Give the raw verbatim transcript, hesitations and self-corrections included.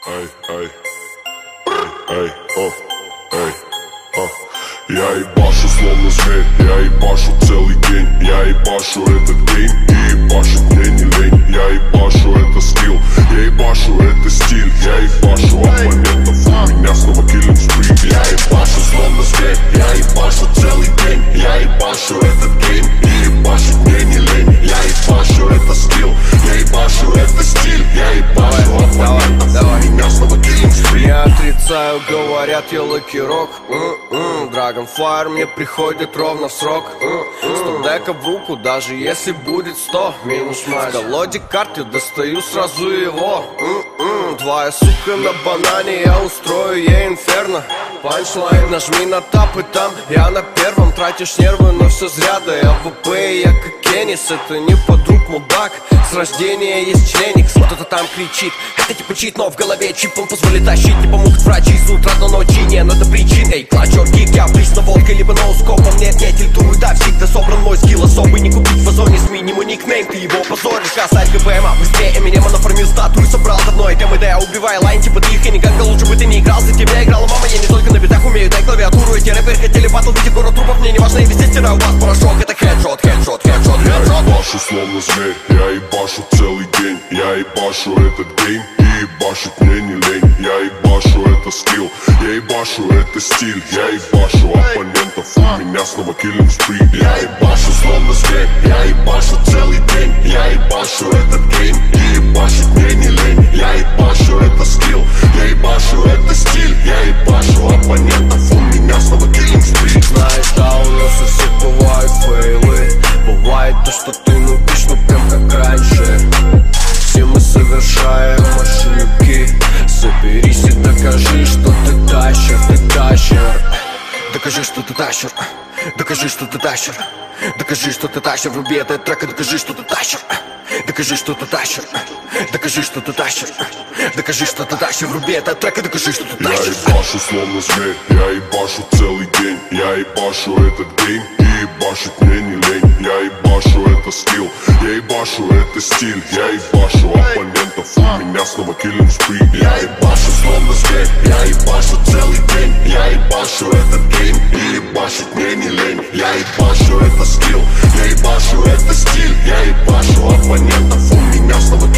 Эй, эй, эй, о, эй, о. Я ебашу словно зверь, я ебашу целый день. Я ебашу этот гейм, и ебашить мне не лень. Я ебашу это скилл, я ебашу это стиль. Я ебашу оппонентов, у меня снова киллинг стрим. Я ебашу словно зверь, я ебашу целый день. Я ебашу этот гейм, и ебашить мне не лень. Я ебашу это скилл, я ебашу это стиль. Я ебашу оппонентов, у меня снова киллинг стрим. Не отрицаю, говорят, я лакирок. Dragonfire мне приходит ровно в срок. Сто дека в руку, даже если будет сто. Минус мать. В колоде карт я достаю сразу его. Твоя сука на банане, я устрою ей инферно. Панчлайн, нажми на тап и там я на первом. Тратишь нервы, но все зря, да я ВП, я как Кеннис. Это не подруг мудак, с рождения есть членик. Кто-то там кричит, это типа чит, но в голове чип. Он позволит тащить, не помогут врачи с утра до ночи. Не надо причин, эй, клачер, гик, я присно водкой, либо ноускопом. Нет, я тильтую, да, всегда собран мой скилл особый. Не купить в фазоне с минимум никнейм, ты его позоришь. Касать ГБМа быстрее, Эминема нафармил статую. Собрал давно эти МД, я убиваю лайн, типа ты их и никогда лучше бы ты не играл. За тебя играла мама, я не только на битах умею, дай клавиатуру. Эти рэперы хотели батл, видит город трупов. Мне не важно, я везде стираю вас порошок. Это хедшот, хедшот, хедшот, хедшот. Я ебашу словно зверь, я ебашу целый день. Я ебашу этот гейм, и ебашить мне не лень. Я ебашу это скилл, я ебашу это стиль. Я ебашу оппонентов, у меня снова киллинг стрим. Я ебашу словно зверь, я ебашу целый день. Я ебашу этот гейм, и ебашить мне не лень. Я ебашу это скилл, я ебашу это стиль. Я ебашу оппонентов, у меня снова киллинг стрим. Знаешь, да, у нас у всех бывают фейлы. Бывает то, что ты нубишь, ну прям как раньше. Все мы совершаем ошибки. Соберись и докажи, что ты тащер, ты тащер. Докажи, что ты тащер. Докажи, что ты тащер. Докажи, что ты тащер. Вруби этот трек и докажи, что ты тащер. Докажи, что ты тащер. Докажи, что ты тащер. Докажи, что ты тащер. Вруби этот трек и докажи, что ты тащер. Я ебашу словно зверь, я ебашу целый день. Я ебашу этот гейм, и ебашить мне не лень. Я ебашу это скилл, я ебашу это стиль. Я ебашу оппонентов, у меня снова киллинг стрим. Я ебашу словно зверь, я ебашу целый день. Я ебашу этот гейм, и ебашить мне не лень. Я ебашу это скилл, я ебашу это стиль. Я ебашу оппонентов, у меня снова